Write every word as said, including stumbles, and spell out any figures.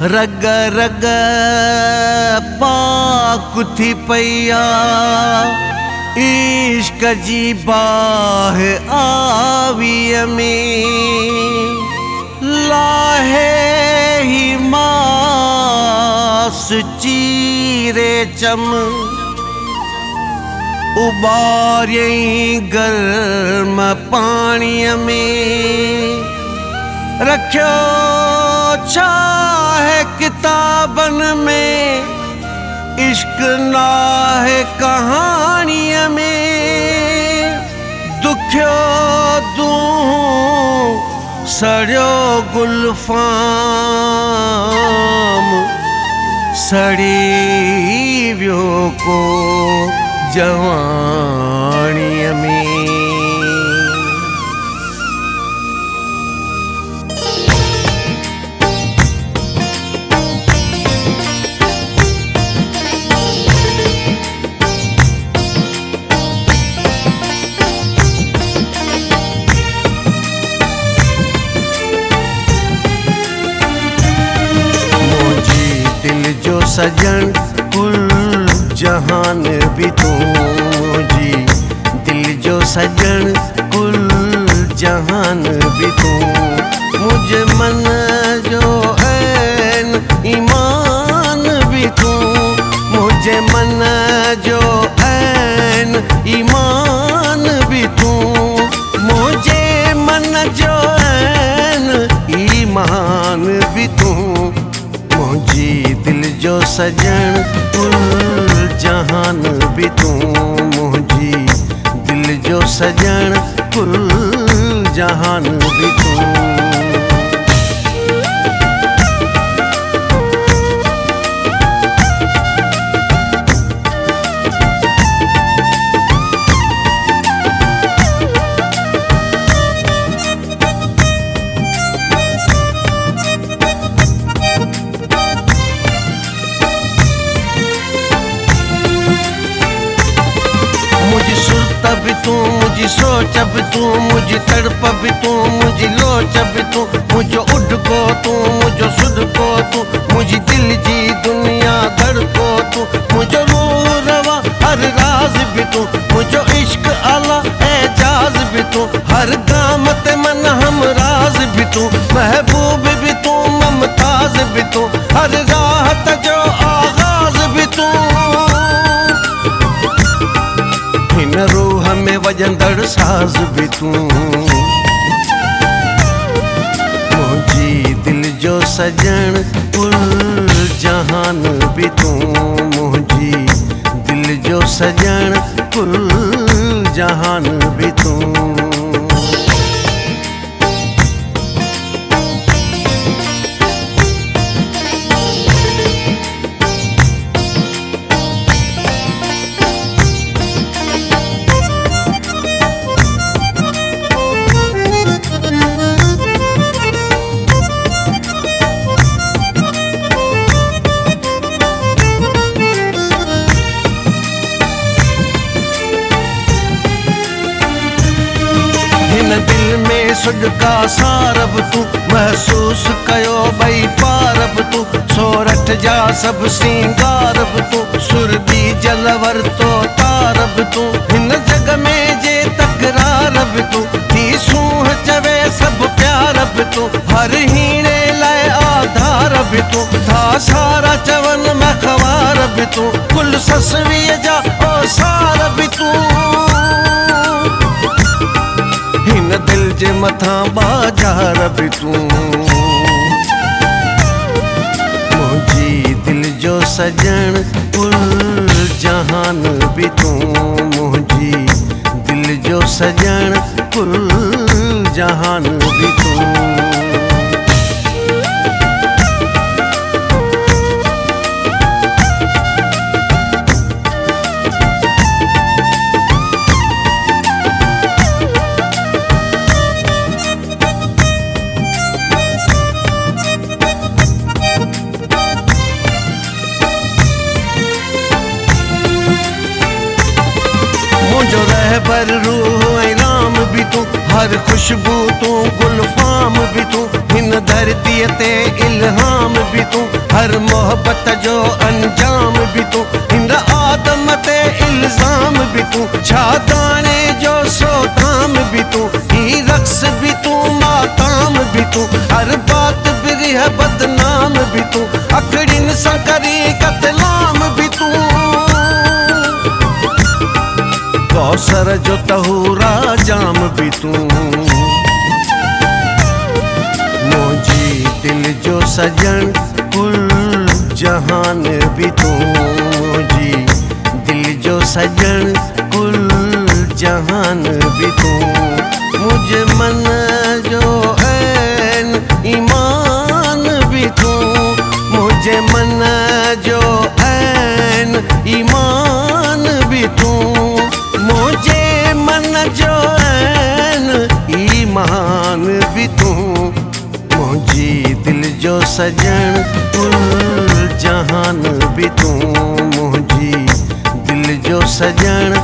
रग रग पाक थी पैया इश्क जी बाह आविय में लाहे ही मास चीरे चम उबारे गर्म पानी में रखो चाहे किताबन में इश्क ना है कहानिया में दुख्यो दू सड़ो गुलफाम सड़ी व्यो को जवानिया में सजन कुल जहान भी तू जी दिल जो सजन कुल जहान भी तू मुझे मन जो ऐन ईमान भी तू मुझे मन जो ऐन ईमान भी तू मुझे मन जो ऐन ईमान भी तू मुझे दिल जो सजन कुल जहान भी तू मुझे दिल जो सजन कुल जहान भी तू भी तू मुझे सोच भी तू मुझे तड़प भी तू मुझे लोच भी तू मुझे उड़ को तू मुझे सुध को तू मुझे दिल जी दुनिया धड़ को तू मुझे रूह रवा हर राज भी तू मुझे इश्क आला एजाज भी तू हर गाम ते मन हम राज भी तू महबूब भी तू ममताज भी तू हर राहत जो आगाज भी तू रूह में वजंदड़ साज भी तू मुझे दिल जो सजन कुल जहान भी तू मुझे दिल जो सजन कुल जहान भी तू दिल में सुड का सारब तू महसूस कयो भई पारब तू सोरठ जा सब सिंगारब तू सुरबी जलवर तो तारब तू हिन जग में जे तकरारब तू थी सूह चवे सब प्यारब तू हर हीणे लाए आधारब तू था सारा चवन में खवारब तू कुल ससवीअ जा ओ सारब तू दिल जे मथा बाजार भी तू मुझे दिल जो सजन कुल जहान भी तू मुझे दिल जो सजन कुल जहान भी तू जो रहबर रूह राम भी तू, हर खुशबू तू, गुलफाम भी तू, हिन धरती ते इल्हाम भी तू, हर मोहब्बत जो अंजाम भी तू, हिन आदम ते इल्जाम भी तू, छा दाने जो सोताम भी तू, ही रक्स भी तू, माताम भी तू, हर बात बिरी है बदनाम भी तू, अखड़िन संकरी कतलाम भी तू, कौसर जो तहूरा जाम भी तू, मोजी दिल जो सजन कुल जहान भी तू, मोजी दिल जो सजन कुल जहान भी तू, मुझे मन जो ऐन ईमान भी तू, मुझे मन जो ऐन ईमान भी तू, मुझे मन जो ऐन ईमान भी तू, मुझे दिल जो सजन कुल जहान भी तू, मुझे दिल जो सजन